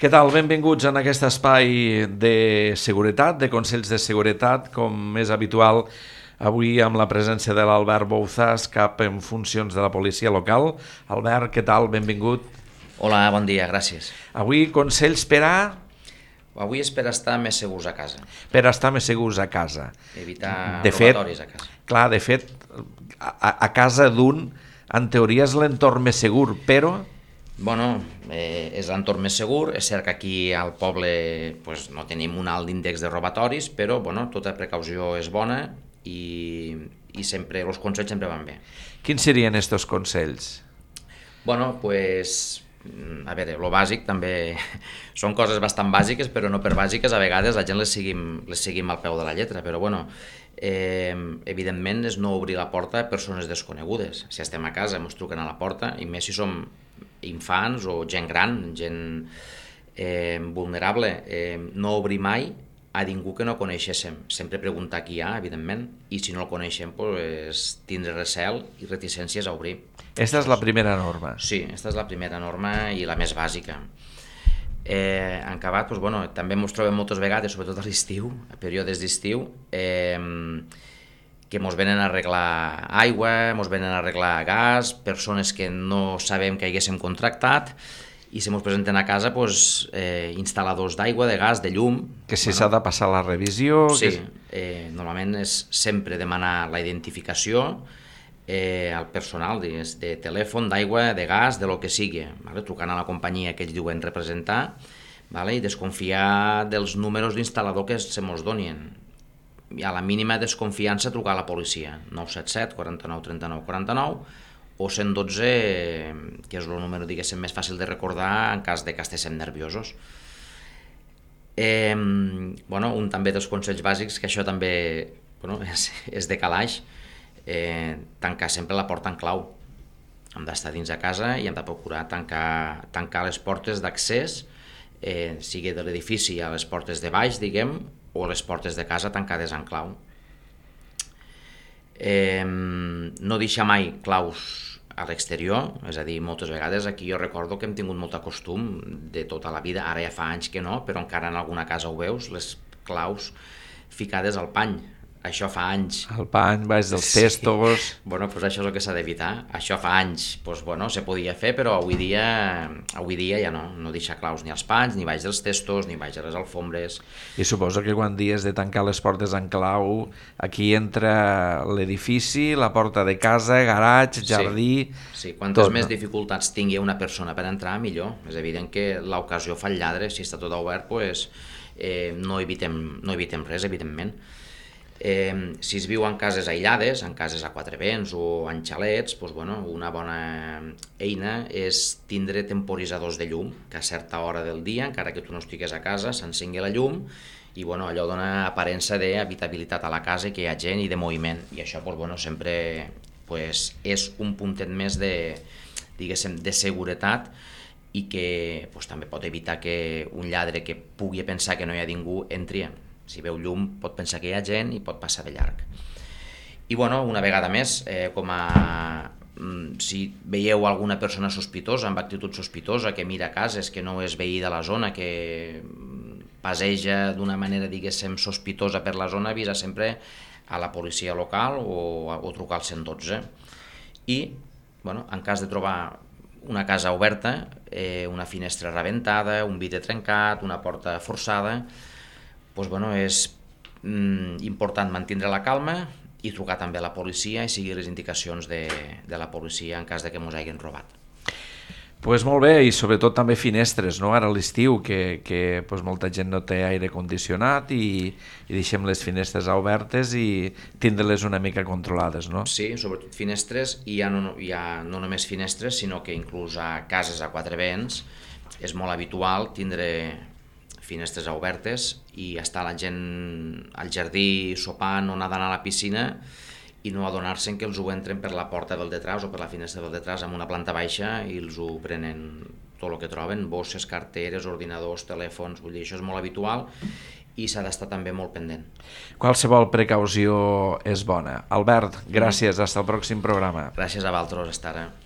Què tal? Benvinguts en aquest espai de seguretat, de consells de seguretat, com és habitual avui amb la presència de l'Albert Bouzas, cap en funcions de la policia local. Albert, què tal? Benvingut. Hola, bon dia, gràcies. Avui consells per a... Avui és per estar més segurs a casa. Per estar més segurs a casa. Evitar De robatoris a casa. Clar, de fet, a casa d'un, en teoria és l'entorn més segur, però... Bueno, és l'entorn més segur. És cert que aquí al poble no tenim un alt índex de robatoris, però tota precaució és bona i sempre els consells sempre van bé. Quins serien estos consells? Bueno, a veure, lo bàsic també són coses bastant bàsiques, però no per bàsiques, a vegades la gent les seguim al peu de la lletra, però evidentment és no obrir la porta a persones desconegudes. Si estem a casa ens truquen a la porta, i més si som infants o gent gran, gent vulnerable, no obrir mai a ningú que no coneixéssim, sempre preguntar qui hi ha, evidentment, i si no el coneixem, tindre recel i reticències a obrir. Aquesta és la primera norma. Sí, aquesta és la primera norma i la més bàsica. En acabat, també ens trobem moltes vegades, sobretot a l'estiu, a períodes d'estiu, que ens venen a arreglar aigua, ens venen a arreglar gas, persones que no sabem que haguéssim contractat, i se ens presenten a casa instal·ladors d'aigua, de gas, de llum. Que si s'ha de passar la revisió... Sí, normalment és sempre demanar la identificació al personal de telèfon, d'aigua, de gas, de lo que sigui, trucant a la companyia que ells diuen representar, i desconfiar dels números d'instal·lador que se mos donin. I a la mínima desconfiança trucar a la policia, 977 49 39 49 o 112, que és el número més fàcil de recordar en cas de que estiguem nerviosos. Un també dels consells bàsics, que això també és de calaix, tancar sempre la porta en clau. Hem d'estar dins de casa i hem de procurar tancar les portes d'accés, sigui de l'edifici a les portes de baix, diguem, o les portes de casa tancades en clau. No deixar mai claus a l'exterior, és a dir, moltes vegades aquí jo recordo que hem tingut molt costum de tota la vida, ara ja fa anys que no, però encara en alguna casa ho veus, les claus ficades al pany. Això fa anys. El pany, baix dels testos... Això és el que s'ha d'evitar. Això fa anys, se podia fer, però avui dia ja no deixar claus ni als panys, ni baix dels testos, ni baix de les alfombres. I suposo que quan dies de tancar les portes en clau, aquí entra l'edifici, la porta de casa, garatge, jardí... Sí, quantes més dificultats tingui una persona per entrar, millor. És evident que l'ocasió fa el lladre, si està tot obert, no evitem res, evidentment. Si es viu en cases aïllades, en cases a quatre vents o en xalets, una bona eina és tindre temporitzadors de llum, que a certa hora del dia, encara que tu no estigues a casa, s'encengui la llum i allò dona aparença d'habitabilitat a la casa i que hi ha gent i de moviment, i això sempre és un puntet més de seguretat i que també pot evitar que un lladre que pugui pensar que no hi ha ningú entri. Si veu llum pot pensar que hi ha gent i pot passar de llarg. I una vegada més, si veieu alguna persona sospitosa, amb actitud sospitosa, que mira cases, que no és veí de la zona, que passeja d'una manera, sospitosa per la zona, avisa sempre a la policia local o trucar al 112. I, en cas de trobar una casa oberta, una finestra rebentada, un vidre trencat, una porta forçada, és important mantenir la calma i trucar també a la policia i seguir les indicacions de la policia en cas de que ens hagin robat. Molt bé, i sobretot també finestres, ara a l'estiu, que molta gent no té aire condicionat i deixem les finestres obertes i tindre-les una mica controlades, no? Sí, sobretot finestres, i ja no només finestres, sinó que inclús a cases a quatre vents és molt habitual tindre finestres obertes i estar la gent al jardí sopant o nedant a la piscina i no adonar-se que els ho entren per la porta del detrás o per la finestra del detrás amb una planta baixa i els ho prenen tot el que troben, bosses, carteres, ordinadors, telèfons, això és molt habitual i s'ha d'estar també molt pendent. Qualsevol precaució és bona. Albert, gràcies, fins al pròxim programa. Gràcies a vosaltres, hasta ara.